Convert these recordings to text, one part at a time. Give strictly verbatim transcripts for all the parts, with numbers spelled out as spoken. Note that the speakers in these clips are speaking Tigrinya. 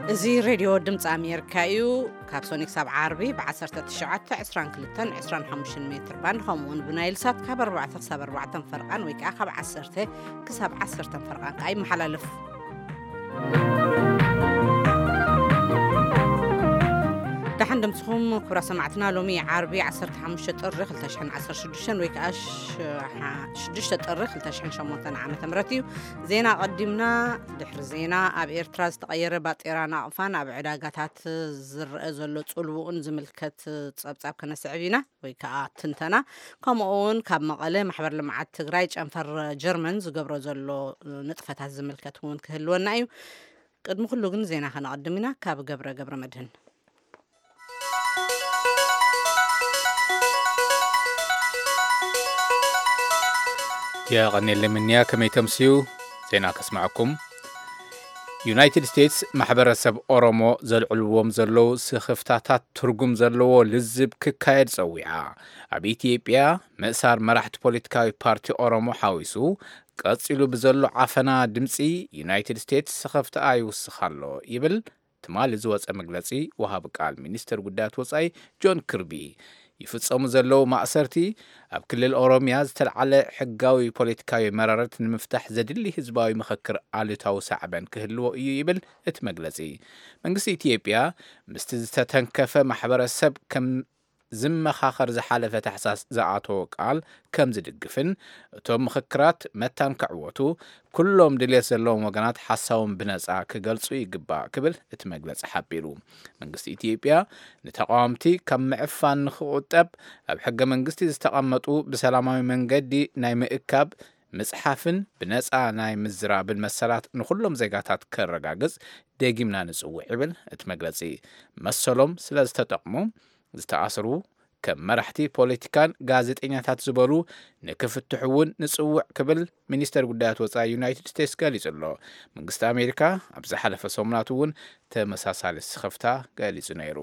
زي راديو دمت أمريكايو كابسونيك سبع عربي بعشرة تشعات عشران كلتن عشران حمشن متر بان خمون بنايل سات كبر أربعة سبع أربعة فرقان ويكا خب عشرة كسب عشرة فرقان أي محل لف دحين دمتكم كبر سمعتنا لومي عربي عشرة حمشة طرخ لتشحن عشرة شدشن ويكاش شدشت طرخ لتشحن شموتن عامة مرتي زينا قدمنا دحر زينا أب إيرتراز تغير بات إيران أقفان أب علاقات زر زلو تقولون زملكة تصاب كنا سعبينا ويكا تنتنا كمون كاب مقالة محبر لمعات تغرايج أنفر جيرمنز قبرو زلو نطفة هالزملكة هون كهلونا أيو قد مخلو قن زينا خنا قدمنا كاب قبر قبر مدهن يا غني اللي منيا كما يتمسيو زينا كسمعكم يونايتد ستيتس محبر سب أورومو زلعلوهم زلو سخفتاتات ترقم زلو لزب ككايد زويعا عبي إثيوبيا مأسار مرحت بوليتكاوي بارتي أورومو حاويسو قصيلو بزلو عفنا دمسي يونايتد ستيتس سخفت آيو سخالو يبل تمال زوز أمغلسي وهابك آل مينستر قدات وصاي جون كيربي يفتصم زلو مأسرتي أب كل الأوروميا زتلعلى حقاوي بوليتكاوي مرارت المفتاح زدلي هزباوي مخكر آلتاو سعبان كهلو يبل اتمغلسي منقسي إثيوبيا مستزتتنكف محبر السب كم زم خاخر زحالفة تحساس زعاتو قال كم زدقفن توم مخكرات متان كعوتو كلهم دليس اللهم وقنات حساهم بنزعا كقلصو يقبا كبل اتمقلص حابيرو منقستي إثيوبيا نتقامتي كم معفان نخوطب بحق منقستي استقامتو بسلاماوي منقدي ناي مئكاب مصحافن بنزعا ناي مزرا بالمسالات نخلهم زيقاتات كالرقاقز ديقيمنا نسوو عبل اتمقلصي مسلهم سلاز تتقمو زتأثروا كم مرحتي بوليتيكان غازيطኛታት ዝበሉ ንክፍትሑውን ንጽውዕ ክብል ሚኒስተር ጉዳያት ወጻኢ ዩናይትድ ስቴትስ ገሊጹ ኣሎ መንግስቲ ኣሜሪካ ኣብ ዝሓለፈ ሰሙናት እውን ተመሳሳሊ ስኸፍታ ገሊጹ ነይሩ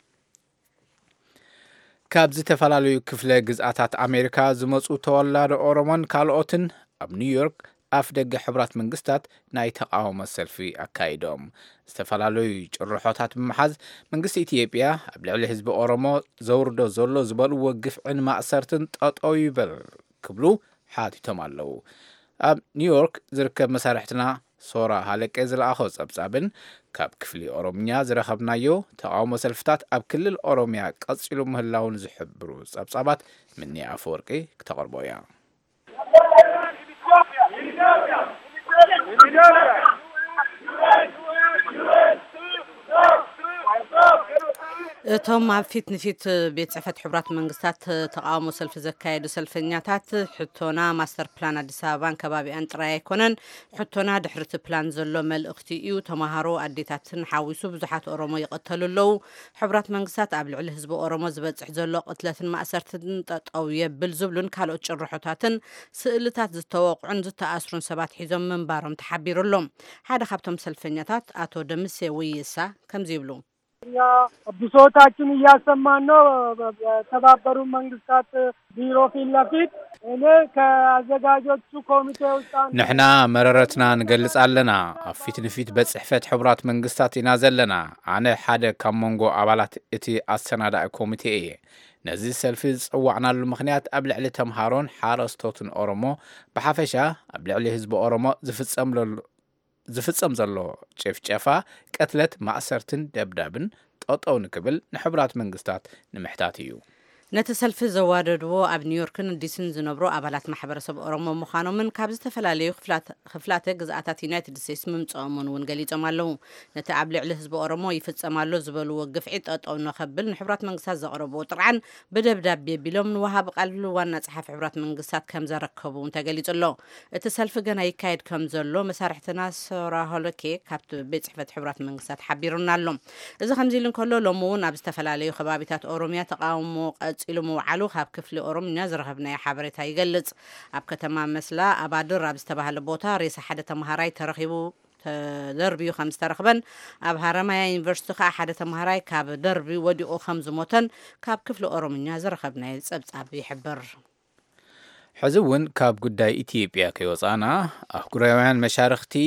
ካብ ዝተፈላለዩ ክፍለ ግዝኣታት ኣሜሪካ ዝመጹ ተወላዲ ኦሮሞን ካልኦትን ኣብ ኒውዮርክ أف دق حبرات منقستات ناي تقاوم السلفي أكايدوم استفلالوي جرحوتات بمحاز منقست إثيوبيا أبلع حزب أورومو زوردو زولو زبال وقف عن ما أسرتن تقطوي بل كبلو حاتي تمالو أب نيويورك زركب مسارحتنا صورة هالك إزل أخوز أبزابن كاب كفلي أوروميا زرخبنايو تقاوم السلفتات أب كل الأوروميا قصيلو مهلاون زحبروز أبزابات مني أفوركي كتغربويا توم فيت نفيت بيت صحفة حبرات منقستات تقاومو سلف زكايدو سلفنياتات حتونا ماستر بلان أديس أبابا كبابي أنتراي كونن حتونا دحرت بلان زلو مل اختيو تماهرو أديتاتن حاويسو بزحات أورومو يقتلو اللو حبرات منقستات قبل على حزب أورومو زبط زلو قتلتن ما أسرتن تطاوية بالزبلون كالو تشرحوتاتن سئلتات زتوقعن زتأسرون سبات حيزم من بارم تحبيرو اللوم هذا خبتم سلفنياتات آتو دمسي ويسا كم زيبلو يا بصوتاችን እያሰማን ነው ተባበሩ መንግስታት ቢሮ ፊት ለፊት እኔ ከአዘጋጆቹ ኮሚቴ ውስጥ نحنا مررتنا نقلص علينا ፊት ንፊት በጽሕፈት ሕቡራት መንግስታት ኢና ዘለና ኣነ ሓደ ካብ መንጎ ኣባላት እቲ ኣሰናዳኢ ኮሚቴ እየ ነዚ ሰልፊ ዝጽዋዕናሉ ምኽንያት ኣብ ልዕሊ ተምሃሮን ሓረስቶትን ኦሮሞ ብሓፈሻ ኣብ ልዕሊ ህዝቢ ኦሮሞ ዝፍጸም ዝፍጸም ዘሎ ጨፍጨፋ ቀትለት ማእሰርትን ደብዳብን ጠጠው ንክብል ንሕቡራት መንግስታት ንምሕታት እዩ نتسلف زواددو أب نيويوركن ديسن زنبرو أبالات محبرسب أورومو مخانومن كابز تفلاليو خفلات خفلات جزءات يونايتد ستيتس ممصومون ونقليج أمالو نتعبل على حزب أورومو يفتس أمالو زبلو وقف عيد أو نخبل نحبرات منقسات زقربو طبعا بدبدب بيلوم وهاب قالوا وانا صحف حبرات منقسات كم زركبو انت قليج الله التسلف جنا يكايد كم زلو مسارحتنا سورا هولوكي كابت بيت صحفة حبرات منقسات حبيرونا لهم إذا خمزيلن كله لومون أبز تفلاليو خبابيتات أوروميا تقاومو إلو موعلو خاب كفل أوروم نزرهبنا يا حبرتها يقلص أب كتمام مثلا أبادر أبستبه البوتا رئيس حدث مهاراي ترخيبو دربي خمس ترخبن أب هرمايا يونيفرسيتي خا حدث مهاراي كاب دربي ودي أو خمس موتن كاب كفل أوروم نزرهبنا يصبص أبي حبر حزون كاب قداي إثيوبيا كيوصانا أخقراوان مشارختي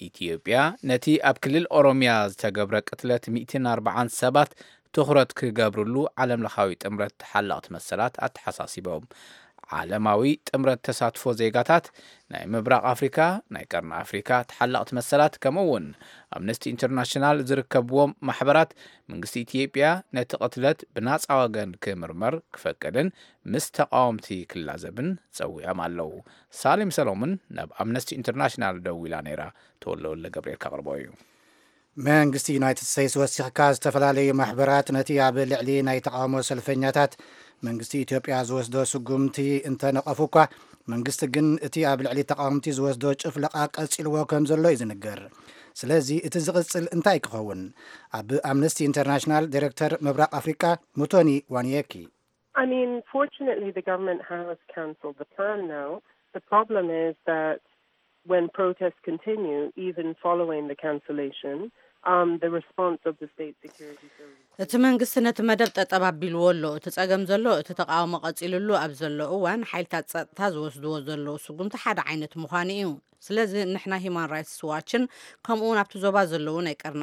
ኢትዮጵያ ነቲ ኣብ ክልል ኦሮሚያ ዝተገብረ ቅትለት مئتين وأربعين ሰባት ትኹረት ክገብርሉ ዓለም ለኻዊ ጥምረት ሓላቕት መሰላት ኣተሓሳሲቦም ዓለማዊ ጥምረት ተሳትፎ ዜጋታት ናይ ምብራቕ አፍሪካ ናይ ቀርኒ አፍሪካ ተሓላቕት መሰላት ከምኡውን ኣምነስቲ ኢንተርናሽናል ዝርከብዎም ማሕበራት መንግስቲ ኢትዮጵያ ነቲ ቅትለት ብናጻ ወገን ክምርመር ክፈቅድን ምስ ተቃወምቲ ክላዘብን ፀዊዖም ኣለው ሳሊም ሰሎሞን ናብ ኣምነስቲ ኢንተርናሽናል ደው ኢላ ነይራ ተወለወለ ገብርኤል ካቅርቦ እዩ መንግስቲ ዩናይትድ ስቴትስ ወሲኽካ ዝተፈላለዩ ማሕበራት ነቲ ኣብ ልዕሊ ናይ ተቃውሞ ሰልፈኛታት መንግስቲ ኢትዮጵያ ዝወስዶ ስጉምቲ እንተነቐፉካ መንግስቲ ግን እቲ ኣብ ልዕሊ ተቃውምቲ ዝወስዶ ጭፍለቃ ቀፂልዎ ከም ዘሎ እዩ ዝንገር ስለዚ እቲ ዝቕፅል እንታይ ክኸውን ኣብ ኣምነስቲ ኢንተርናሽናል ዲሬክተር ምብራቕ አፍሪካ ሙቶኒ ዋንየኪ I mean, fortunately the government has cancelled the plan now. The problem is that when protests continue, even following the cancellation, um, the response of the state security services... እቲ መንግስቲ ነቲ መደብ ጠጠባቢልዎ ኣሎ እቲ ጸገም ዘሎ እቲ ተቃውሞ ቀፂልሉ ኣብ ዘሎ እዋን ሓይልታት ጸጥታ ዝወስድዎ ዘለዉ ስጉምቲ ሓደ ዓይነት ምዃኑ እዩ ስለዚ ንሕና ሂማን ራይትስ ዋችን ከምኡውን ኣብቲ ዞባ ዘለዉ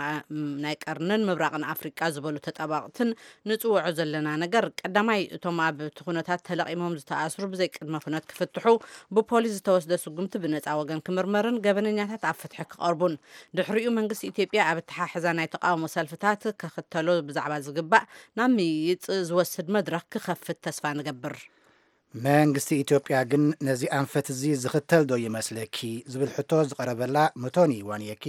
ናይ ቀርንን ምብራቕን አፍሪካ ዝበሉ ተጣባቕትን ንጽውዑ ዘለና ነገር ቀዳማይ እቶም ኣብ እቲ ኩነታት ተለቒሞም ዝተኣስሩ ብዘይ ቅድመ ኩነት ክፍትሑ ብፖሊስ ዝተወስደ ስጉምቲ ብነጻ ወገን ክምርመርን ገበነኛታት ኣብ ፍትሒ ክቐርቡን ድሕሪኡ መንግስቲ ኢትዮጵያ ኣብ እተሓሕዛ ናይ ተቃውሞ ሰልፍታት ክኽተሎ ብዛዕባ ዝግባእ ናብ ምይይጥ ዝወስድ መድረክ ክኸፍት ተስፋ ንገብር መንግስቲ ኢትዮጵያ ግን ነዚ አንፈት እዚ ዝኽተል ዶ ይመስለኪ ዝብል ሕቶ ዝቀረበላ ሙቶኒ ዋንየኪ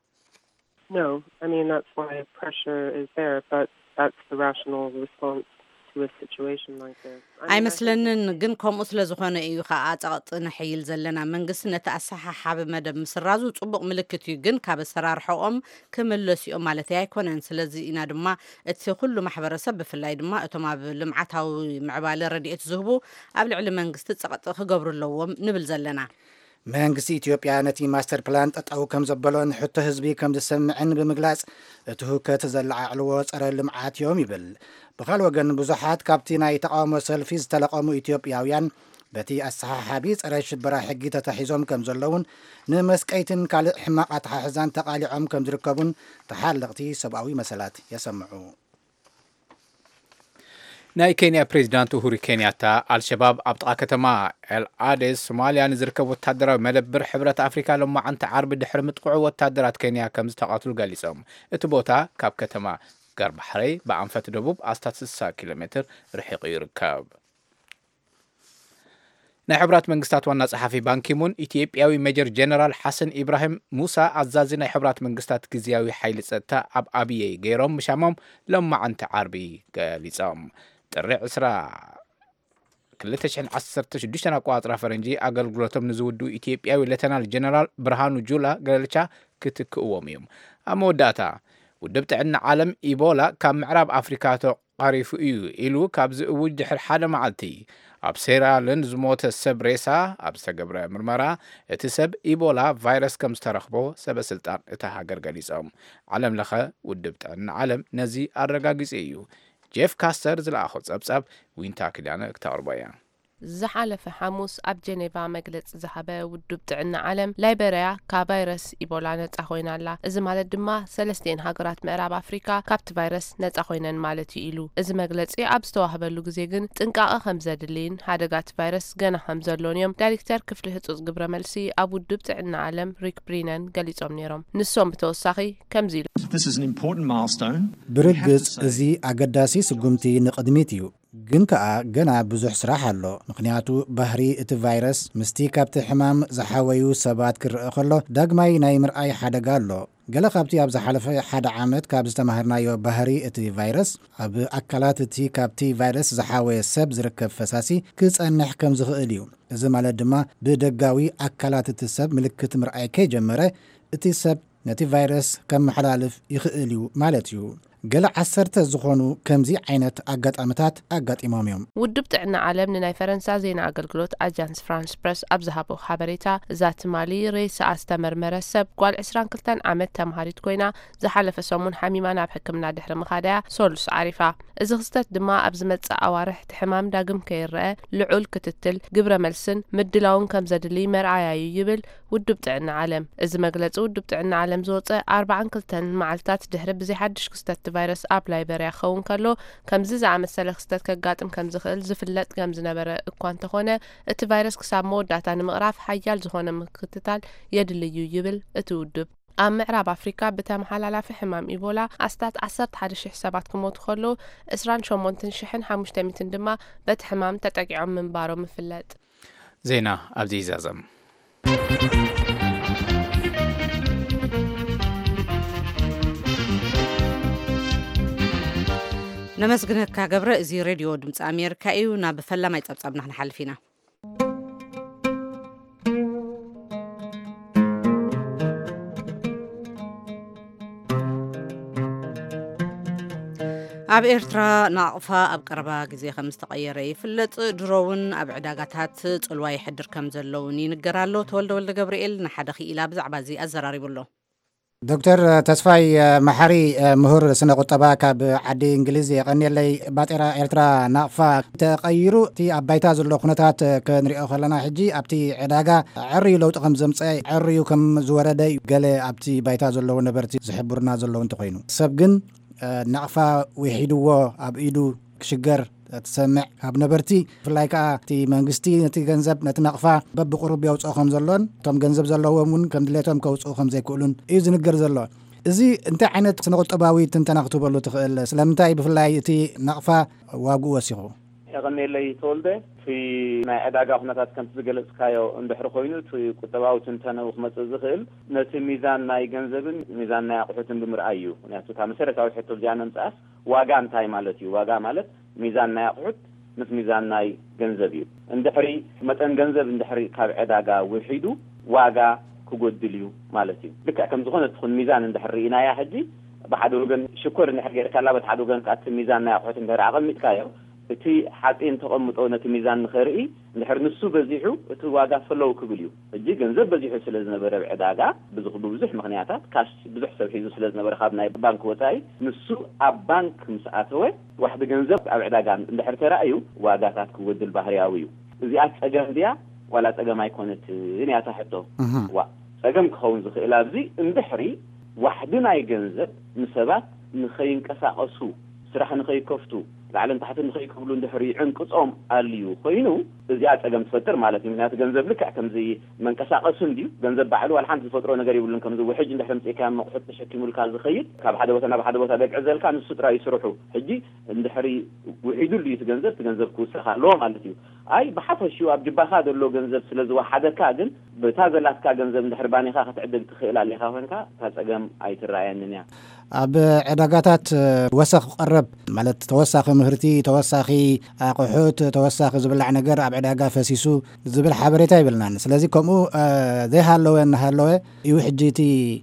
No, I mean that's why pressure is there, but that's the rational response to a situation like this. ኣይመስለንን ግን ከምኡ ስለ ዝኾነ እዩ ከዓ ጸቕጥ ንሕይል ዘለና መንግስቲ ነቲ ኣሰሓሓብ መደብ ምስራዙ ጽቡቕ ምልክት እዩ ግን ካብ ኣሰራርሖኦም ክምለሲኦም ማለት ኣይኮነን ስለዚ ኢና ድማ እቲ ኩሉ ማሕበረሰብ ብፍላይ ድማ እቶም ኣብ ልምዓታዊ ምዕባለ ረድኤት ዝህቡ ኣብ ልዕሊ መንግስቲ ጸቕጥ ክገብሩለዎም ንብል ዘለና መንግስቲ ኢትዮጵያ ነቲ ማስተር ፕላን ጠጠው ከም ዘበሎን ሕቶ ህዝቢ ከም ዝሰምዕን ብምግላጽ እቲ ሁከት ዘለዓዕልዎ ጸረ ልምዓት እዮም ይብል ብኻል ወገን ብዙሓት ካብቲ ናይ ተቃውሞ ሰልፊ ዝተለቐሙ ኢትዮጵያውያን በቲ ኣሰሓሓቢ ጸረ ሽበራ ሕጊ ተታሒዞም ከም ዘለውን ንመስቀይትን ካልእ ሕማቕ ኣተሓሕዛን ተቃሊዖም ከም ዝርከቡን ተሓለቕቲ ሰብኣዊ መሰላት የሰምዑ ናይ ኬንያ ፕሬዚዳንት ኡሁሩ ኬንያታ አልሸባብ ኣብ ጥቃ ከተማ ኤልአዴስ ሶማሊያ ንዝርከብ ወታደራዊ መደብር ሕብረት አፍሪካ ሎማዓንቲ ዓርቢ ድሕሪ ምጥቅዑ ወታደራት ኬንያ ከም ዝተቃትሉ ገሊጾም እቲ ቦታ ካብ ከተማ ጋርባሕረይ ብኣንፈት ደቡብ ኣስታት ስልሳ ኪሎ ሜትር ርሒቑ ይርከብ ናይ ሕብራት መንግስታት ዋና ጸሓፊ ባንኪሙን ኢትዮጵያዊ ሜጀር ጀነራል ሐሰን ኢብራሂም ሙሳ ኣዛዚ ናይ ሕብራት መንግስታት ግዚያዊ ሓይሊ ጸጥታ ኣብ ኣብዬ ገይሮም ምሻሞም ሎማዓንቲ ዓርቢ ገሊጾም ጥሪ ዕስራ ክልተ ሽሕን ዓሰርተ ሽዱሽተ ኣቆጻጽራ ፈረንጂ ኣገልግሎቶም ንዝውዱ ኢትዮጵያዊ ሌተናል ጀነራል ብርሃኑ ጁላ ገለልቻ ክትክእዎም እዮም ኣብ መወዳእታ ውድብ ጥዕና ዓለም ኢቦላ ካብ ምዕራብ አፍሪካ ተቃሪፉ እዩ ኢሉ ካብ ዝእውጅ ድሕሪ ሓደ መዓልቲ ኣብ ሴራልን ዝሞተ ሰብ ሬሳ ኣብ ዝተገብረ ምርመራ እቲ ሰብ ኢቦላ ቫይረስ ከም ዝተረኽቦ ሰበስልጣን እታ ሃገር ገሊጾም ዓለም ለኸ ውድብ ጥዕና ዓለም ነዚ ኣረጋጊጹ እዩ ጄፍ ካስተር ዝለኣኾ ጸብጻብ ዊንታ ክዳነ ክተቕርቦ እያ ዝሓለፈ ሐሙስ ኣብ ጀኔቫ መግለጽ ዝሃበ ውድብ ጥዕና ዓለም ላይቤሪያ ካብ ቫይረስ ኢቦላ ነጻ ኮይናላ እዚ ማለት ድማ ሰለስቴን ሃገራት ምዕራብ አፍሪካ ካብቲ ቫይረስ ነጻ ኮይነን ማለት እዩ ኢሉ እዚ መግለጺ ኣብ ዝተዋህበሉ ግዜ ግን ጥንቃቐ ከም ዘድልይን ሓደጋት ቫይረስ ገና ከም ዘሎን እዮም ዳይሬክተር ክፍሊ ህጹጽ ግብረ መልሲ ኣብ ውድብ ጥዕና ዓለም ሪክ ብሪነን ገሊጾም ነይሮም ንሶም ብተወሳኺ ከምዚ ኢሉ ብርግጽ እዚ ኣገዳሲ ስጉምቲ ንቕድሚት እዩ ግን ከዓ ገና ብዙሕ ስራሕ ኣሎ ምክንያቱ ባህሪ እቲ ቫይረስ ምስቲ ካብቲ ሕማም ዝሓወዩ ሰባት ክርአ ከሎ ዳግማይ ናይ ምርኣይ ሓደጋ ኣሎ ገለ ካብቲ ኣብ ዝሓለፈ ሓደ ዓመት ካብ ዝተማሃርናዮ ባህሪ እቲ ቫይረስ ኣብ ኣካላት እቲ ካብቲ ቫይረስ ዝሓወየ ሰብ ዝርከብ ፈሳሲ ክጸንሕ ከም ዝኽእል እዩ እዚ ማለት ድማ ብደጋዊ ኣካላት እቲ ሰብ ምልክት ምርኣይ ከይጀመረ እቲ ሰብ ነቲ ቫይረስ ከም መሓላልፍ ይኽእል እዩ ማለት እዩ ገለ ዓሰርተ ዝኾኑ ከምዚ ዓይነት ኣጋጣሚታት ኣጋጢሞም እዮም። ውድብ ጥዕና ዓለም ንናይ ፈረንሳ ዜና ኣገልግሎት ኣጃንስ ፍራንስ ፕረስ ኣብ ዝሃቦ ሓበሬታ እዛ ትማሊ ሬሳ ዝተመርመረ ሰብ ጓል عشرين وثلاثين ዓመት ተምሃሪት ኮይና ዝሓለፈ ሰሙን ሓሚማ ናብ ሕክምና ድሕሪ ምኻድያ ሶሉስ ዓሪፋ እዚ ክስተት ድማ ኣብ ዝመጽእ ኣዋርሕ ሕማም ዳግም ከይርአ ልዑል ክትትል ግብረ መልስን ምድላውን ከም ዘድሊ መርኣያዩ ይብል ውድብ ጥዕና ዓለም። እዚ መግለጺ ውድብ ጥዕና ዓለም ዝወፀ أربعة وأربعين መዓልታት ድሕሪ ብዘይሓድሽ ክስተት ቫይረስ ኣብ ላይበርያ ኸውን ከሎ ከምዚ ዝኣመሰለ ክስተት ከጋጥም ከም ዝኽእል ዝፍለጥ ከም ዝነበረ እኳ እንተኾነ እቲ ቫይረስ ክሳብ መወዳእታ ንምቕራፍ ሓያል ዝኾነ ምክትታል የድልዩ ይብል እቲ ውድብ። ኣብ ምዕራብ ኣፍሪካ ብተመሓላላፊ ሕማም ኢቦላ ኣስታት ዓሰርተ ሓደ ሽሕ ሰባት ክሞቱ ከለዉ عشرين وثمانية ألف وخمسمائة ድማ በቲ ሕማም ተጠቂዖም ምንባሮም ይፍለጥ። ዜና ኣብዚ ይዛዘም። ነመስግነካ ገብረ እዚ ሬድዮ ድምፂ ኣሜሪካ እዩ። ናብ ፈላማይ ጸብጻብና ንሓልፍ ኢና። ኣብ ኤርትራ ናቕፋ ኣብ ቀረባ ግዜ ከም ዝተቐየረ ይፍለጥ። ድሮውን ኣብ ዕዳጋታት ጽልዋ ይሕድር ከም ዘለውን ይንገራሎ። ተወልደ ወልደ ገብርኤል ንሓደ ኺኢላ ብዛዕባ እዚ ኣዘራሪቡሎ። ዶክተር ተስፋይ መሐሪ ምሁር ስነ ቁጠባ ካብ ዓዲ እንግሊዝ የቀኒለይ ባጤራ ኤርትራ ናቕፋ ተቐይሩ እቲ ኣብ ባይታ ዘሎ ኩነታት ክንሪኦ ከለና ሕጂ ኣብቲ ዕዳጋ ዕርዩ ለውጢ ከም ዘምፀ ዕርዩ ከም ዝወረደ ገለ ኣብቲ ባይታ ዘለዎ ነበርቲ ዝሕብሩና ዘለዎ እንተኮይኑ ሰብ ግን ናቕፋ ውሒድዎ ኣብ ኢዱ ክሽገር تسمع ካብ ነበርቲ ፍላይ ከዓ እቲ መንግስቲ ነቲ ገንዘብ ነቲ ናቕፋ በብቁሩብ ያውፅኦ ከም ዘሎን እቶም ገንዘብ ዘለዎም እውን ከም ድሌቶም ከውፅኡ ከም ዘይክእሉን እዩ ዝንገር ዘሎ። እዚ እንታይ ዓይነት ስነ ቁጠባዊ ትንተና ክትበሉ ትኽእል? ስለምንታይ ብፍላይ እቲ ናቕፋ ዋግኡ ወሲኹ? يغنيلي تولده في ما عداقة خناتات كانت تقلت كايو اندحر خوينو في كتباو تنتنا وخمس الزخيل نتي ميزان ناي جنزبن ميزان ناي قحوتن بمرأيو نتو تامسيرة او حتو الجانا نتأس واقان تاي مالتي واقا مالت ميزان ناي قحوت نت ميزان ناي جنزبيو اندحري متن جنزب اندحري كاب عداقة وحيدو واقا كقودليو مالتي لك كم زخونة تخون ميزان اندحري ناي حجي بحدو لغن شكور نحرقير كالابت حدو لغن كات ميزان ناي قحوتن بهر عقل متكايو እቲ ሓጢን ተቐምጦ ነቲ ሚዛን ንኸርኢ እንድሕር ንሱ በዚሑ እቲ ዋጋ ፈለው ክብል እዩ እጂ ገንዘብ በዚሑ ስለ ዝነበረ ዕዳጋ ብዙሕ ብዙሕ ምክንያታት ካሽ ብዙሕ ሰብ ሒዙ ስለ ዝነበረ ካብ ናይ ባንክ ወፃኢ ንሱ ኣብ ባንክ ምስኣተወ ዋሕዲ ገንዘብ ኣብ ዕዳጋ እንድሕር ተራእዩ ዋጋታት ክወድል ባህርያዊ እዩ እዚኣ ፀገም ድያ ዋላ ፀገም ኣይኮነት ንያ ታሕቶ ዋ ፀገም ክኸውን ዝኽእል ኣብዚ እንድሕሪ ዋሕዲ ናይ ገንዘብ ንሰባት ንኸይንቀሳቐሱ ስራሕ ንኸይከፍቱ لعلن تحت نخي كبلو ندحري عنقصهم اليو خوينو እዚኣ ፀገም ትፈጥር ማለት ነው ምክንያቱ ገንዘብ ልክ ከምዚ መንቀሳቀሱ እንዲሁ ገንዘብ ባዕሉ አልሓንቲ ዝፈጥሮ ነገር ይብልን ከምዚ ወሕጅ እንድሕር ምጽካ መቅሑት ተሸኪሙልካ ዝኸይድ ካብ ሓደ ቦታ ናብ ሓደ ቦታ ደቅዕዘልካ ንሱ ጥራይ ይስርሑ ሕጂ እንድሕሪ ውሒዱ ልዩ ገንዘብ ገንዘብ ክውስኻ ሎ ማለት እዩ አይ በሓፈሽዩ ኣብ ጅባኻ ዘሎ ገንዘብ ስለዝወሓደካ ግን በታዘላትካ ገንዘብ እንድሕር ባኒኻ ክትዕድግ ትኽእል ኣለኻ ኮይንካ ታፀገም ኣይትራኣየንን ያ ኣብ ዕዳጋታት ወሰኽ ቀረብ ማለት ተወሳኺ ምህርቲ ተወሳኺ ኣቑሑት ተወሳኺ ዝብላዕ ነገር ኣብ ዕዳጋ ፈሲሱ ዝብል ሓበሬታ ይብልናን ስለዚ ከምኡ ዘይሃለወ እናሃለወ እዩ ሕጂ እቲ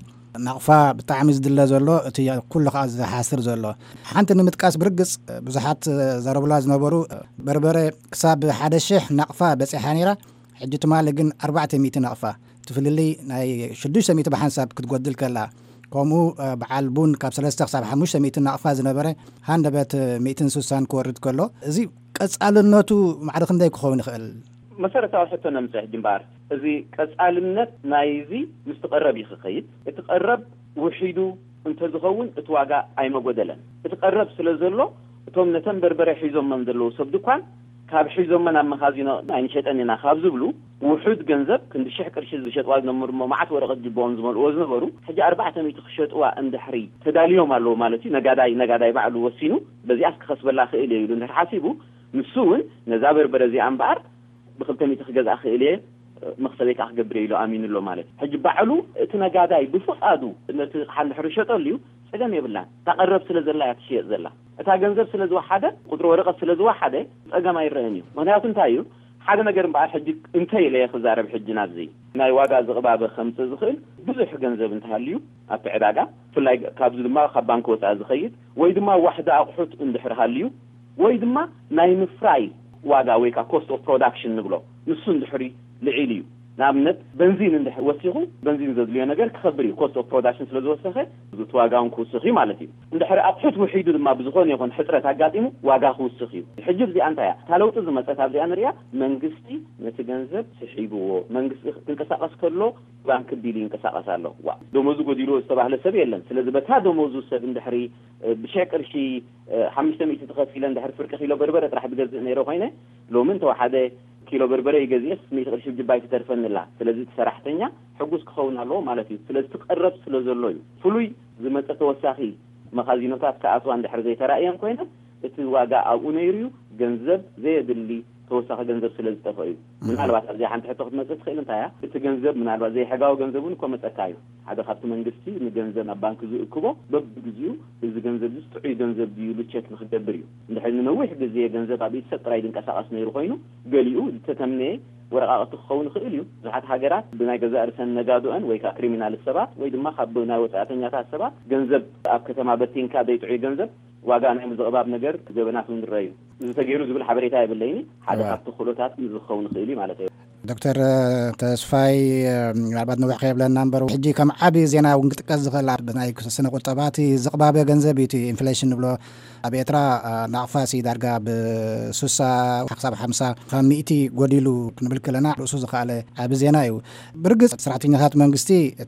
ናቕፋ ብጣዕሚ ዝድለ ዘሎ እቲ ኩሉ ከዓ ዝሓስር ዘሎ ሓንቲ ንምጥቃስ ብርግፅ ብዙሓት ዘረብላ ዝነበሩ በርበረ ክሳብ ሓደ ሽሕ ናቕፋ በፂሓ ነይራ ሕጂ ትማሊ ግን ኣርባዕተ ሚእቲ ናቕፋ ትፍልሊ ናይ ሽዱሽተ ሚእቲ ብሓንሳብ ክትጎድል ከላ ከምኡ በዓል ቡን ካብ ሰለስተ ክሳብ ሓሙሽተ ሚእቲ ናቕፋ ዝነበረ ሃንደበት ሚእትን ስሳን ክወርድ ከሎ እዚ ቀጻልነቱ ማዕረ ክንደይ ክኸውን ይኽእል መሰረታዊ ሕቶ ነምጽሕ ጅምባር እዚ ቀጻልነት ናይዚ ምስተቀረብ ይኽኸይድ እቲ ቀረብ ውሒዱ እንተ ዝኸውን እቲ ዋጋ ኣይመጎደለን እቲ ቀረብ ስለ ዘሎ እቶም ነተን በርበረ ሒዞም መን ዘለዉ ሰብ ድኳን ካብ ሒዞም መን ኣብ መኻዚኖ ኣይንሸጠኒና ካብ ዝብሉ ውሑድ ገንዘብ ክንዲ ሽሕ ቅርሺ ዝሸጥዋ ዝነበሩ መዓት ወረቐት ጅቦም ዝመልእዎ ዝነበሩ ሕጂ ኣርባዕተ ሚእቲ ክሸጥዋ እንድሕሪ ተዳልዮም ኣለዎ ማለት እዩ ነጋዳይ ነጋዳይ ባዕሉ ወሲኑ በዚኣስ ክኸስበላ ክእል እዩ እንድሕር ሓሲቡ ንሱ እውን ነዛ በርበረ እዚኣ እምበኣር ብክልተ ሚእቲ ክገዝኣ ክእል እየ መክሰበይ ከዓ ክገብር ኢሉ ኣሚኑሎ ማለት ሕጂ ባዕሉ እቲ ነጋዳይ ብፍቓዱ ነቲ ሓንድሕር ይሸጠሉ እዩ ፀገም የብላን ታቐረብ ስለ ዘላ እያ ትሽየጥ ዘላ እታ ገንዘብ ስለ ዝወሓደ ቁጥሪ ወረቐት ስለ ዝወሓደ ፀገም ኣይረአን እዩ ምክንያቱ እንታይ እዩ ሓደ ነገር እምበኣር ሕጂ እንታይ ኢለየ ክዛረብ ሕጂ ናብዚ ናይ ዋጋ ዝቕባበ ከምጽ ዝኽእል ብዙሕ ገንዘብ እንተሃልዩ ኣብ ዕዳጋ ፍላይ ካብዚ ድማ ካብ ባንክ ወፃኢ ዝኸይድ ወይ ድማ ዋሕዳ ኣቑሑት እንድሕር ሃልዩ ወይ ድማ ናይ ምፍራይ ዋጋ ወይ ካ ኮስት ኦፍ ፕሮዳክሽን ንብሎ ንሱ እንድሕር ልዒል እዩ ንኣብነት በንዚን እንድሕር ወሲኹ በንዚን ዘድልዮ ነገር ክኸብር እዩ ኮስት ኦፍ ፕሮዳክሽን ስለ ዝወሰኸ እቲ ዋጋውን ክውስኽ እዩ ማለት እዩ እንድሕር ኣቑሑት ውሒዱ ድማ ብዝኾነ ይኹን ሕፅረት ኣጋጢሙ ዋጋ ክውስኽ እዩ ሕጂ እዚኣ እንታይ እያ እታ ለውጢ ዝመፀት ኣብዚኣ ንሪኣ መንግስቲ ነቲ ገንዘብ ስሒብዎ መንግስቲ ክንቀሳቐስ ከሎ ባንክ ቢል ይንቀሳቐስ ኣሎ ዋ ደሞዙ ጎዲሉ ዝተባህለ ሰብ የለን ስለዚ በታ ደሞዙ ሰብ እንድሕሪ ብሽዕ ቅርሺ ሓሙሽተ ሚእቲ ተኸፊለ እንድሕር ፍርቂ ኪሎ በርበረ ጥራሕ ዝገዝእ ነይሮ ኮይነ ሎሚ እንተወሓደ ኪሎ በርበረ ይገዝእስ ሚእቲ ቅርሺ ጅባይ ትተርፈንላ ስለዚ ሰራሕተኛ ሕጉስ ክኸውን ኣለዎ ማለት እዩ ስለዚ ትቀረብ ስለ ዘሎ እዩ ፍሉይ ዝመፀ ተወሳኺ መኻዚኖታት ከኣትዋ እንድሕር ዘይተራእየን ኮይነ እቲ ዋጋ ኣብኡ ነይሩ እዩ ገንዘብ ዘየድሊ ተወሳኺ ገንዘብ ስለ ዝጠፍአ እዩ ምናልባት ኣብዚኣ ሓንቲ ሕቶ ክትመፅእ ትኽእል እንታይ እያ እቲ ገንዘብ ምናልባት ዘይሕጋዊ ገንዘብ እውን እኮ መፀካ እዩ ሓደ ካብቲ መንግስቲ ንገንዘብ ናብ ባንኪ ዝእክቦ በብግዚኡ እዚ ገንዘብ እዚ ጥዑይ ገንዘብ ድዩ ልቸክ ንክገብር እዩ እንድሕር ንነዊሕ ግዜ ገንዘብ ኣብ ኢድ ሰብ ጥራይ ድንቀሳቐስ ነይሩ ኮይኑ ገሊኡ ዝተተምነየ ወረቃቕቲ ክኸውን ይኽእል እዩ ብዙሓት ሃገራት ብናይ ገዛ ርእሰን ነጋዶአን ወይ ከዓ ክሪሚናል ሰባት ወይ ድማ ካብ ናይ ወፃእተኛታት ሰባት ገንዘብ ኣብ ከተማ በቲንካ ዘይጥዑይ ገንዘብ ዋጋ ናይ ምዝቕባብ ነገር ጀበናት ንርአዩ እዚ ተገይሩ ዝብል ሓበሬታ የብለይኒ ሓደ ካብቲ ክእሎታት ዝኸውን ይኽእል እዩ ማለት እዩ ዶክተር ተስፋይ ምናልባት ንውሕ ከየብለና እምበር ሕጂ ከም ዓብዪ ዜና እውን ክጥቀስ ዝኽእል ናይ ስነ ቁጠባት ዝቕባበ ገንዘብ እቲ ኢንፍሌሽን ንብሎ ኣብ ኤርትራ ናቕፋሲ ዳርጋ ብስሳ ክሳብ ሓምሳ ካብ ሚእቲ ጎዲሉ ክንብል ከለና ርእሱ ዝኸኣለ ዓብዪ ዜና እዩ ብርግፅ ሰራሕተኛታት መንግስቲ እቲ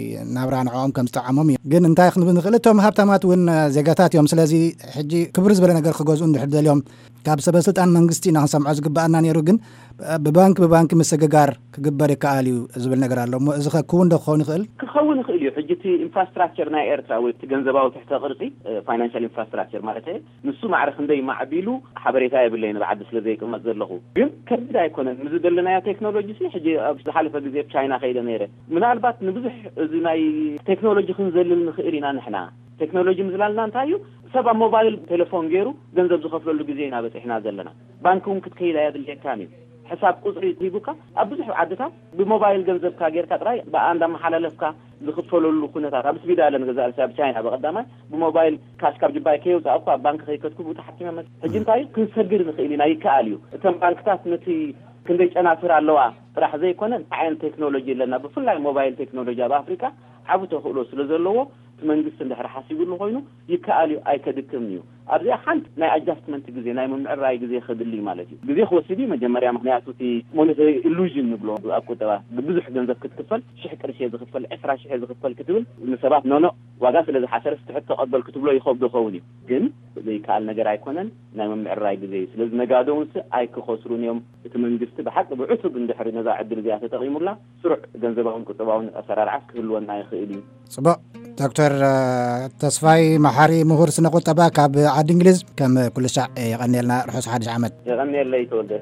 ናብራ ንዕኦም ከም ዝጠዓሞም እዩ ግን እንታይ ክንብል ንኽእል እቶም ሃብታማት እውን ዜጋታት እዮም ስለዚ ሕጂ ክብሪ ዝበለ ነገር ክገዝኡ እንድሕር ደልዮም ካብ ሰበስልጣን መንግስቲ ንክንሰምዖ ዝግባአና ነይሩ ግን ብባንክ ብባንክ ምስግጋር ክግበር ይከኣል እዩ ዝብል ነገር ኣሎ እሞ እዚ ክውን ዶ ክኸውን ይኽእል ክኸውን ይኽእል እዩ ሕጂ እቲ ኢንፍራስትራክቸር ናይ ኤርትራ ወይ እቲ ገንዘባዊ ትሕተ ቅርፂ ፋይናንሻል ኢንፍራስትራክቸር ማለት እዩ ንሱ ማዕረክ ክንደይ ማዕቢሉ ሓበሬታ የብለይን ብዓዲ ስለ ዘይቅመጥ ዘለኹ ግን ከቢድ ኣይኮነን ንዝደለናዮ ቴክኖሎጂ ሲ ሕጂ ኣብ ዝሓለፈ ግዜ ቻይና ከይደ ነይረ ምናልባት ንብዙሕ እዚ ናይ ቴክኖሎጂ ክንዘልል ንኽእል ኢና ንሕና ቴክኖሎጂ ምዝላልና እንታይ እዩ ሰብ ኣብ ሞባይል ቴሌፎን ገይሩ ገንዘብ ዝኸፍለሉ ግዜ ኢና በፂሕና ዘለና ባንክ እውን ክትከይዳ የድልየካን እዩ حساب قصري هيبوكا أبزح عدتها بموبايل جنزب كاجر كتراي بعندما محل لفكا زخطفلوا الخونات بس بيدا على نجزاء الشعب شاين بقدامه بموبايل كاش كاب جباي كيو تأقف بنك خي كتكوب وتحكيم مس هجين تاي كل سجل نخيلي ناي كاليو تم بنك تاس نتي كنديش أنا أفر على اللواء راح زي كونن عين تكنولوجيا لنا بفلا موبايل تكنولوجيا بأفريقيا عبوته خلوص لزلوا تمنجس اللي راح يسيبون لغينه يكاليو أي كدكمنيو أرجع حنت ناي adjustment جزء ناي من الرأي جزء خد اللي مالتي جزء هو سيدي مجمريا مخنياتو تي monetary illusion نقوله أكو تبع ببزح جنزب كتكفل شح كرشي زخفل إسرع شح زخفل كتبل النسبات نونو وقاس اللي حشرت تحت أقبل كتب له يخوف دخوني جن زي كال نجار أيكونن ناي من الرأي جزء لازم نجادون أيك خسرون يوم تمنجس بحق بعثب ندحر نزاع عدل زيادة تغيير الله سرع جنزبهم كتبهم أسرار عسك كل وناي خيلين صبا دكتور تسفاي محاري مهور سنة قطبا كاب عاد إنجليز كم كل شيء يغني لنا رحوس حادث عمد يغني اللي يتولده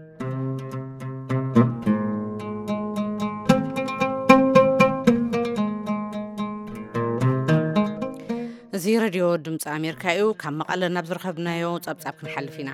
زي راديو دمت أمريكايو كم مقالة نبزر خبنايو صاب صاب كنحلفينا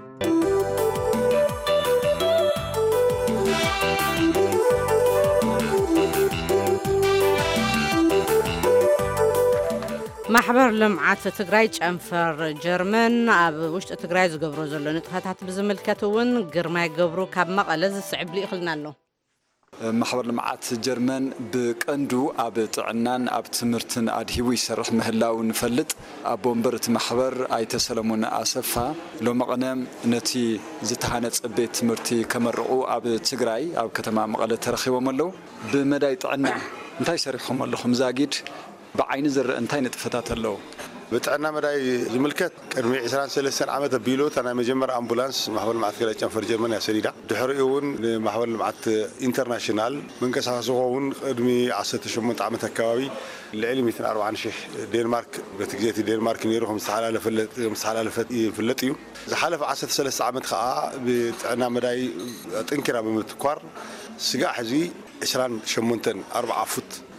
محبر لمعات تግራይ ጨንፈር ጀርመን ኣብ ውሽጢ ትግራይ ዝገብሮ ዘሎ ንጥፈታት ብዝምልከቱን ግርማይ ገብሩ ካብ መቐለ ዝስዕብ ሊእኽልና ኣሎ محبر لمعات جرمن بقندو أب طعنان أب تمرتن أدهوي يسرح مهلاو نفلت أبو مبرت محبر أي تسلمون أسفا لو مقنم نتي زتهانت بيت تمرتي كمرعو أب تجراي أب كتما مقالة ترخي وملو بمداي طعنا انتي يسرحهم اللهم زاجد بعين زر انتي نتفتات اللو بتعنا مداي زملكت كرمي عشرين سلسلة عمد بيلوت أنا مجمر أمبولانس محور المعت كلا جنفر جرمن يا سيدا دحريون محور المعت إنترناشنال من كساسوون كرمي عصت شمت عمت كواوي العلم مثل أربعين شيء دنمارك بتجيتي دنمارك نيروهم مستحيل لفلت مستحيل لفت فلتيو زحلف عصت سلسلة عمت خاء بتعنا مداي تنكر بمتكوار سجاح زي عشرين شمونتن أربعة فوت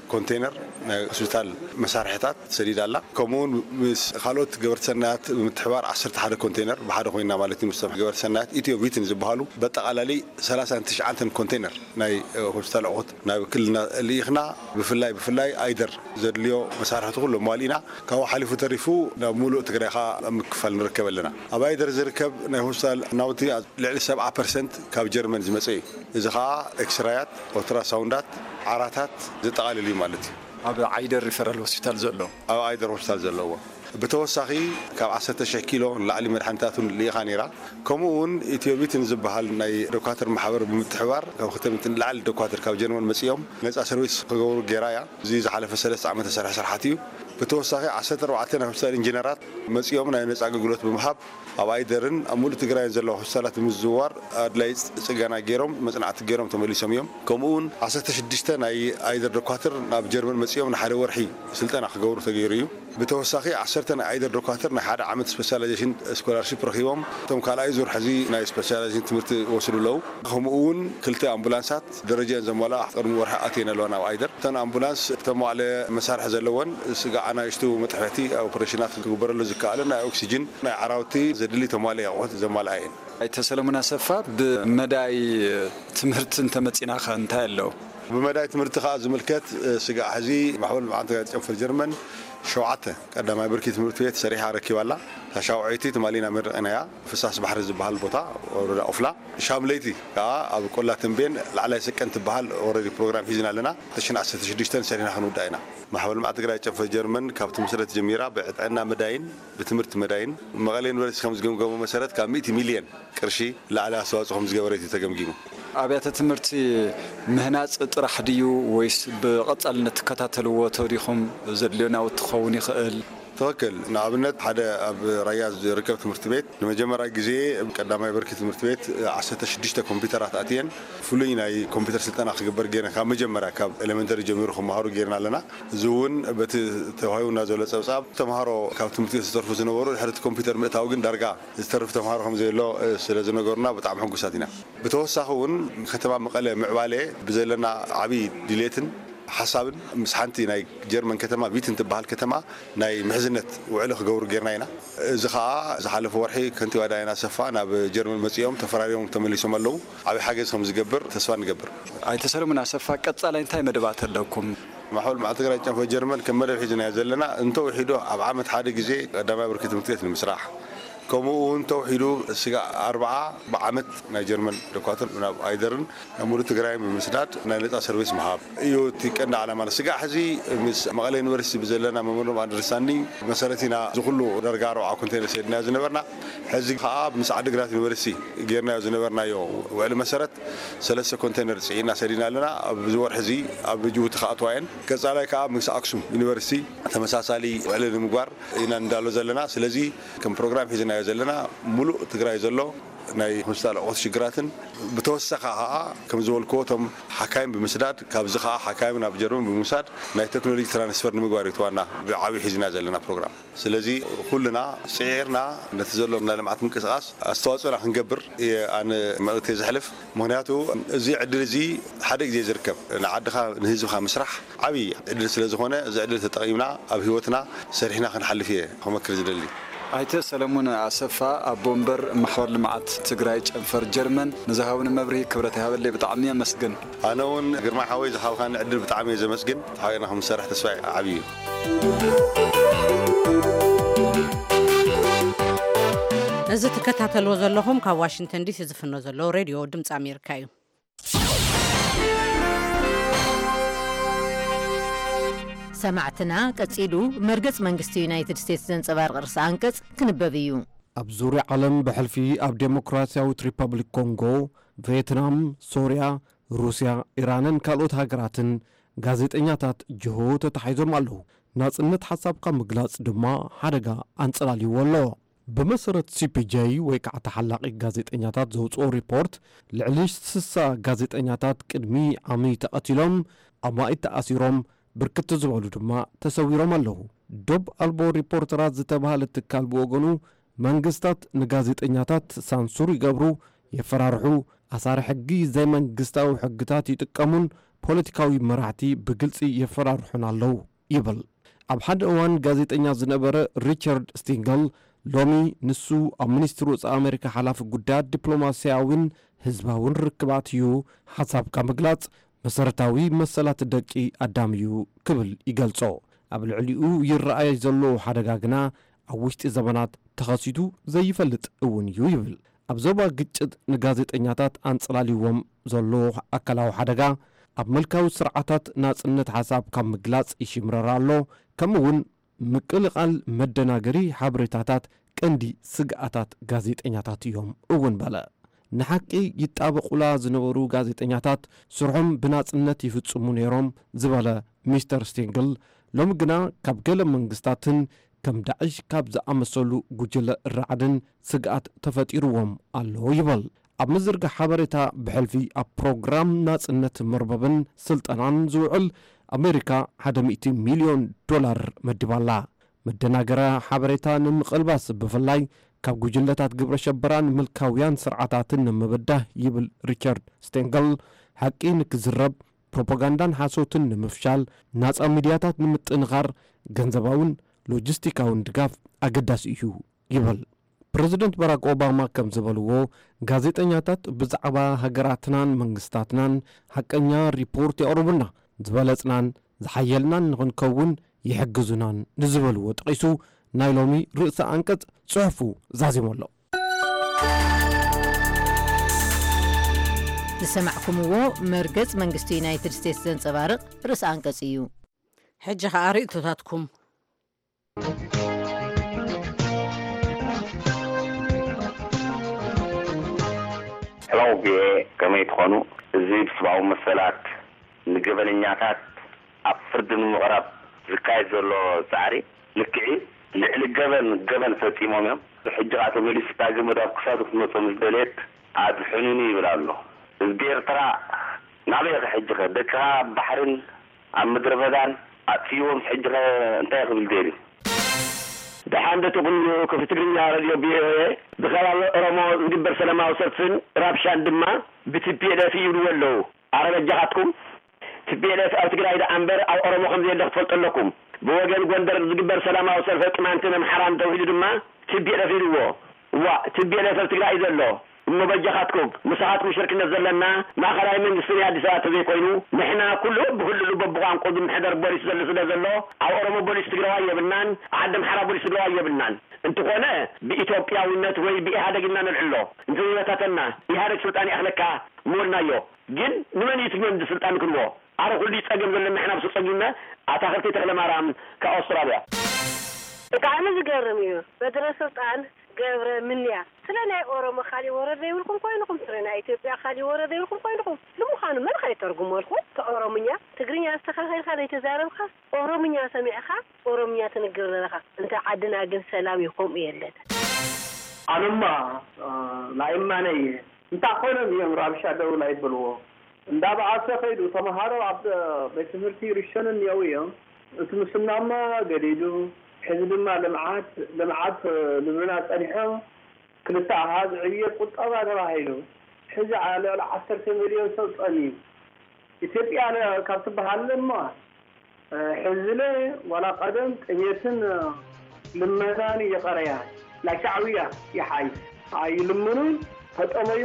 ኮንቴነር ናይ ሆስፒታል መሳርሒታት ሰዲዳ ኣላ ከምኡውን ምስ ካልኦት ገበርቲ ሰናያት ብምትሕባር ዓሰርተ ሓደ ኮንቴነር ብሓደ ኮይና ማለት እዩ ምስ ገበርቲ ሰናያት ኢትዮቪትን ዝበሃሉ በጠቃላሊ ሰላሳ ትሽዓተ ኮንቴነር ናይ ሆስፒታል ኣቑሑት ናብ ክልልና ልኢኽና ብፍላይ ብፍላይ ኣይደር ዘድልዮ መሳርሒቱ ኩሉ ሟሊና ካብኡ ሓሊፉ ተሪፉ ናብ ሙሉእ ትግራይ ካ ምክፋል ንርከብ ኣለና ኣብ ኣይደር ዝርከብ ናይ ሆስፒታል ናውቲ ልዕሊ ሰብዓ ፐርሰንት ካብ ጀርመን ዝመፀ እዩ እዚ ከዓ ኤክስራያት ኦልትራሳውንዳት ዓራታት ዘጠቃልል እዩ ማለት እዩ ኣብ ኣይደር ሪፈራል ሆስፒታል ዘሎ ኣብ ኣይደር ሆስፒታል ዘለዎ ብተወሳኺ ካብ ዓሰርተ ሽሕ ኪሎ ንላዕሊ መድሓኒታቱን ልኢኻ ነይራ ከምኡውን ኢትዮቢትን ዝበሃል ናይ ዶክተር ማሕበር ብምትሕባር ካብ ክተምትን ላዕሊ ዶክተር ካብ ጀርመን መፅኦም ነፃ ሰርቪስ ክገብሩ ጌራ እያ እዚ ዝሓለፈ ሰለስተ ዓመት ሰርሐ ስራሕቲ እዩ ብተወሳኺ ዓሰርተ ኣርባዕተ ናይ ሆስፒታል ኢንጂነራት መፅኦም ናይ ነፃ ኣገልግሎት ብምሃብ ኣብ ኣይደርን ኣብ ሙሉእ ትግራይን ዘለዋ ሆስፒታላት ምዝውዋር ኣድላይ ፅገና ገይሮም መፅናዕቲ ገይሮም ተመሊሶም እዮም ከምኡውን ዓሰርተ ሽዱሽተ ናይ ኣይደር ዶክተር ናብ ጀርመን መፅኦም ንሓደ ወርሒ ስልጠና ክገብሩ ተገይሩ እዩ ብተወሳኺ ዓሰርተ ናይ ኣይደር ዶክተር ናይ ሓደ ዓመት ስፔሻላይዜሽን ስኮላርሺፕ ረኺቦም እቶም ካልኣይ ዙር ሕዚ ናይ ስፔሻላይዜሽን ትምህርቲ ወስዱ ኣለው ከምኡውን ክልተ ኣምቡላንሳት ደረጃን ዘመልኣ ቅድሚ ወርሒ ኣትየን ኣለዋ ናብ ኣይደር እተን ኣምቡላንስ ተሟዕለ መሳርሒ ዘለወን ስጋዓ ናይሽቱ መጥሕፈቲ ኦፕሬሽናት ክግበረሉ ዝከኣለ ናይ ኦክሲጅን ናይ ዓራውቲ ዘድሊ ተሟልአ ኣቑሑት ዘመልኣ እየን ኣይተ ሰለሞን ኣሰፋ ብመዳይ ትምህርቲ እንተመፂናኸ እንታይ ኣለው ብመዳይ ትምህርቲ ከዓ ዝምልከት ስጋዓ ሕዚ ማሕበር ልምዓት ጨንፈር ጀርመን ሸውዓተ ቀዳማይ ብርኪ ትምህርቲ ቤት ሰሪሓ ረኪባላ ሻውዓይቲ ትማሊና መርቀናያ ፍሳስ ባሕሪ ዝበሃል ቦታ ወረዳ ኦፍላ ሻምለይቲ ከዓ ኣብ ቆላ ተንቤን ላዕላይ ሰቀን ትበሃል ኦልሬዲ ፕሮግራም ሒዝና ኣለና ተሽን ዓሰርተ ሽዱሽተ ሰሪሕና ክንውዳ ኢና ማሕበር ልምዓት ትግራይ ጨንፈር ጀርመን ካብቲ መሰረት ጀሚራ ብዕጥዕና መዳይን ብትምህርቲ መዳይን መቐለ ዩኒቨርሲቲ ከም ዝገምገሙ መሰረት ካብ ሚእቲ ሚልዮን ቅርሺ ላዕሊ ኣስተዋፅኦ ከም ዝገበረት እዩ ተገምጊሙ ኣብያተ ትምህርቲ ምህናፅ ጥራሕ ድዩ ወይስ ብቐጻልነት ትከታተልዎ ተሪኹም ዘድልዮ ናውቲ ክኸውን ይኽእል ተወከል ንኣብነት ሓደ ኣብ ራያ ዝርከብ ትምህርቲ ቤት ንመጀመርያ ግዜ ቀዳማይ ብርኪ ትምህርቲ ቤት ዓሰርተ ሽዱሽተ ኮምፒውተራት ኣትየን ፍሉይ ናይ ኮምፒውተር ስልጠና ክግበር ጌርና ካብ መጀመርያ ካብ ኤሌመንተሪ ጀሚሩ ክመሃሩ ጌርና ኣለና እዚ እውን በቲ ተዋሂቡና ዘሎ ፀብፃብ ተምሃሮ ካብ ትምህርቲ ቤት ዝተርፉ ዝነበሩ ድሕሪ ኮምፒውተር ምእታው ግን ዳርጋ ዝተርፉ ተምሃሮ ከም ዘሎ ስለ ዝነገሩና ብጣዕሚ ሕጉሳት ኢና ብተወሳኺ እውን ከተማ መቐለ ምዕባለ ብዘለና ዓብይ ድሌትን حسابن مسحنتي ناي جرمن كتما بيتن تبهال كتما ناي محزنت وعلى خجور جرناينا زخاء زحلف ورحي كنت وداينا سفانا بجرمن مسيوم تفراريهم تمليسهم الله عبي حاجة هم زجبر تسوان نجبر أي تسألوا من أسفا كتصل أنت مدبات لكم محول مع تقرأ في جرمن كمل الحين يزلنا أنتوا وحيدوا عبعمة حادق زي قدام بركة متيت المسرح كمون توحيدو سجع أربعة بعمت نجرمن دكاتر من أيدرن أمور تجري من مسدات نالت سيرفيس مهاب يو تكن على ما سجع حزي مس مقالة يونيفرسيتي بزلنا ممرنا مع درساني مسارتنا زخلو درجارو عكنتين سيدنا زنبرنا حزي خاب مساعد جرات يونيفرسيتي جيرنا زنبرنا يو وعلى مسارت ثلاثة كونتينر سعينا سيدنا لنا بزور حزي بجوت خاطوين كذا كاب مس أقسم يونيفرسيتي تمساسالي وعلى المقبر إن ندالو زلنا سلزي كم برنامج حزنا زلنا ملو تقرأ زلوا ناي مستال أوث شجراتن بتوسخها كم زول كوتهم حكايم بمسداد كابزخها حكايم نابجرون بمساد ناي تكنولوجي ترانسفير نمجواري توانا بعوي حزنا زلنا برنامج سلزي كلنا سعرنا نتزلوا من لمعات من كساس استواصل راح نجبر أنا ما تزحلف مهنياته زي عدل زي حدق زي زركب نعدخها نهزخها مسرح عبي عدل سلزخونه زي عدل تقييمنا أبهوتنا سرحنا خنحل فيه هم كرزل لي أيت سلمون أسفا أبومبر محور لمعات تجري أنفر جرمن نزهون مبري كبرتها اللي بطعمية مسجن أنا ون جرما حويز حاول خان عدل بطعمية زي مسجن حاولنا هم سرح تسوي عبي إذا تكتات الوزلهم كواشنطن دي سي زفن وزلو راديو دمت أمريكايو سمعتنا كتسيلو مرقص منغستي يونايتد ستيتس زنصبار قرص انقص كنببيو أبزوري عالم بحلفي أب ديمقراطياوي ريبابليك كونغو فيتنام سوريا روسيا إيرانن كالوت هاجراتن ጋዜጠኛታት ጅሆ ተታሒዞም ኣለዉ ናጽነት ሓሳብካ ምግላጽ ድማ ሓደጋ አንጽላልይዎ ኣሎ በመሰረት ሲፒጄ ወይ ከዓ ተሓላቂ ጋዜጠኛታት ዘውፅኦ ሪፖርት ልዕሊ ስሳ ጋዜጠኛታት ቅድሚ ዓሚ ተቐቲሎም ኣማኢት ተኣሲሮም ብርክት ዝበሉ ድማ ተሰዊሮም ኣለዉ ዶብ ኣልቦ ሪፖርተራት ዝተባሃለ ትካል ብወገኑ መንግስታት ንጋዜጠኛታት ሳንሱር ይገብሩ የፈራርሑ ኣሳሪ ሕጊ ዘይ መንግስታዊ ሕግታት ይጥቀሙን ፖለቲካዊ መራሕቲ ብግልፂ የፈራርሑን ኣለዉ ይብል። ኣብ ሓደ እዋን ጋዜጠኛ ዝነበረ ሪቻርድ ስቲንግል ሎሚ ንሱ ኣብ ሚኒስትሪ ወፃኢ ኣሜሪካ ሓላፊ ጉዳያት ዲፕሎማስያውን ህዝባውን ርክባት እዩ ሓሳብካ ምግላጽ መሰረታዊ መሰላት ደቂ ኣዳም እዩ ክብል ይገልጾ። ኣብ ልዕሊኡ ይረኣይ ዘሎ ሓደጋ ግና ኣብ ውሽጢ ዘመናት ተኸሲቱ ዘይፈልጥ እውን እዩ ይብል። ኣብ ዞባ ግጭት ንጋዜጠኛታት አንጽላሊዎም ዘሎ ኣካላዊ ሓደጋ ኣብ መልካዊ ስርዓታት ናጽነት ሓሳብ ካብ ምግላጽ ይሽምረር ኣሎ። ከምኡውን ምቅልቓል መደናገሪ ሓበሬታታት ቀንዲ ስግኣታት ጋዜጠኛታት እዮም እውን በለ። ንሓቂ ይጣበቁላ ዝነበሩ ጋዜጠኛታት ስርሖም ብናጽነት ይፍጽሙ ነይሮም ዝበለ ሚስተር ስቲንግል ሎሚ ግና ካብ ገለ መንግስታትን ከም ዳዕሽ ካብ ዝኣመሰሉ ጉጅለ ራዕድን ስግኣት ተፈጢርዎም ኣሎ ይበል። ኣብ ምዝርጋሕ ሓበሬታ ብሕልፊ ኣብ ፕሮግራም ናጽነት መርበብን ስልጠናን ዝውዕል ኣሜሪካ ሓደ ሚልዮን ዶላር መዲባላ። መደናገራ ሓበሬታ ንምቕልባስ ብፍላይ ካብ ጉጅለታት ግብረ ሸበራን ምልካውያን ስርዓታትን ንምብዳህ ይብል ሪቻርድ ስቲንግል ሓቂ ንክዝረብ ፕሮፓጋንዳን ሓሶትን ንምፍሻል ናጻ ሚድያታት ንምጥንኻር ገንዘባውን ሎጂስቲካውን ድጋፍ ኣገዳሲ እዩ ይብል። ፕሬዚደንት ባራክ ኦባማ ከም ዝበልዎ ጋዜጠኛታት ብዛዕባ ሃገራትናን መንግስታትናን ሓቀኛ ሪፖርት የቕርቡና ዝበለጽናን ዝሓየልናን ንኽንከውን ይሕግዙናን ንዝበልዎ ጠቂሱ ናይ ሎሚ ርእሰ አንቀጽ ጽሑፉ ዛዚሞሎ። ዝሰማዕኩምዎ መርገጽ መንግስቲ ዩናይትድ ስቴትስ ዘንጸባርቕ ርእሰ አንቀጽ እዩ። ሕጂ ኸኣ ርእቶታትኩም ሄሎ ቪኤ ከመይ ትኾኑ? እዚ ብስባዊ መሰላት ንገበነኛታት ኣብ ፍርዲ ንምቕራብ ዝካየድ ዘሎ ጻዕሪ ልክዒ ልዕሊ ገበን ገበን ፈጺሞም እዮም። ሕጂ ቃ ተመሊስ ዳግመ ኣብ ክሳዱ ክመፁ ምስ ደልየት ኣድሕኑኒ ይብል ኣሎ። ህዝቢ ኤርትራ ናበይ ኸ ሕጂ ኸ ደቅኻ ባሕርን ኣብ ምድረ በዳን ኣጥፊዎም ሕጂ ኸ እንታይ ክብል ደልዩ? دحان ده تقول كيف تقولين على راديو بي بخلال رمو زجبر سلامة وصفن رابشان دما بتبيع في يولو على جهاتكم تبيع في أرتقاء إذا أمبر أو رمو خمسين اللي فلت لكم بوجن قندر زجبر سلامة وصفن كمان تنم حرام توحيد دما تبيع في يولو وتبيع في أرتقاء إذا الله مبجحاتكم مساعدكم شركة نزلنا ما خلاص من السنة هذه ساعة ذي كوينو نحنا كله بكل لب بقام قدم حذر بوليس زل زل زلوا أو رمو بوليس تجروايا بنان عدم حرام بوليس تجروايا بنان انتو قلنا بإثيوبيا والنت وي بإهادة جنان الحلو انتو نتاتنا إهادة سلطاني أخلكها مولنا يو جن نمن يتمن السلطان كله عارف كل دي تأجم لنا نحنا بسلطاننا أتاخرتي تغلى مرام كأستراليا تعالى زجرميو بدنا سلطان قبر منيا سلنا أورما خالي ورد يقولكم كوينكم سلنا إثيوبيا خالي ورد يقولكم كوينكم لمو خانم من خاي ترجموا لكم كأورميا تقريني أستخل خاي خالي تزارم خا أورميا سمع خا أورميا تنقر لها أنت عدنا جن سلام يقوم يلد أنا ما لا إما نية أنت أقولنا بيوم رابشة دولة يبلوه أنت بعد سفيد وسمهارو عبد بسمرتي رشان اليومية أنتم سمنا قريدو حزب ما لمعات لمعات لمناس أنحاء كل ساعة هذا عية قلت أبا راهيلو حزب على عشرة مليون صوت أنيم يتبقى على كاتب هالما حزله ولا قدم كنيسن لما ثاني يقريها لا شعبية يا حي هاي لمنون هتأمي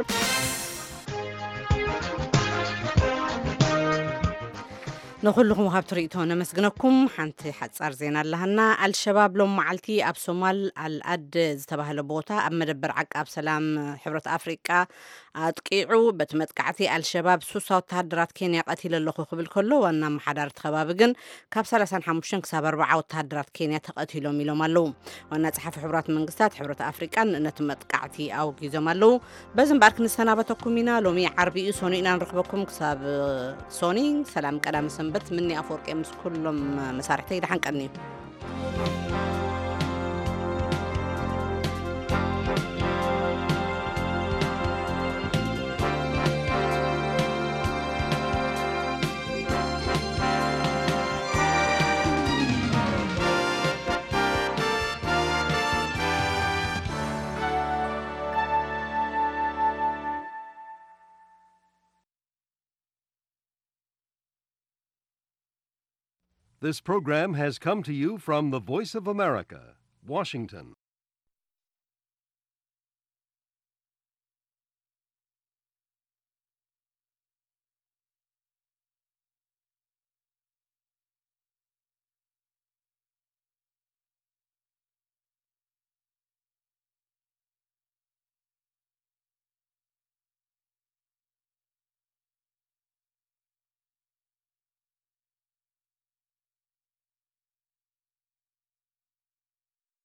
نخلهم هاب تريتونا مسجنكم حنت حتصار زين اللهنا الشباب لهم معلتي أب صومال الأد زتبه لبوتا أب مدبر عق أب سلام حبرة أفريقيا أتقيعوا بتمتقعتي الشباب سوسا وتهدرات كينيا قتيل اللخو قبل كله وانا محضر تخبابقن كاب سلسان حموشن كساب أربعة وتهدرات كينيا تقتيلو ميلو مالو وانا تحف حبرات منقستات حبرة أفريقيا نتمتقعتي أو جيزو مالو بزن بارك نسنابتكم منا لومي عربي سوني إنا نرخبكم كساب سوني سلام كلام سنبت مني أفورك أمس كلهم مسارحتي لحن كأني This program has come to you from the Voice of America, Washington.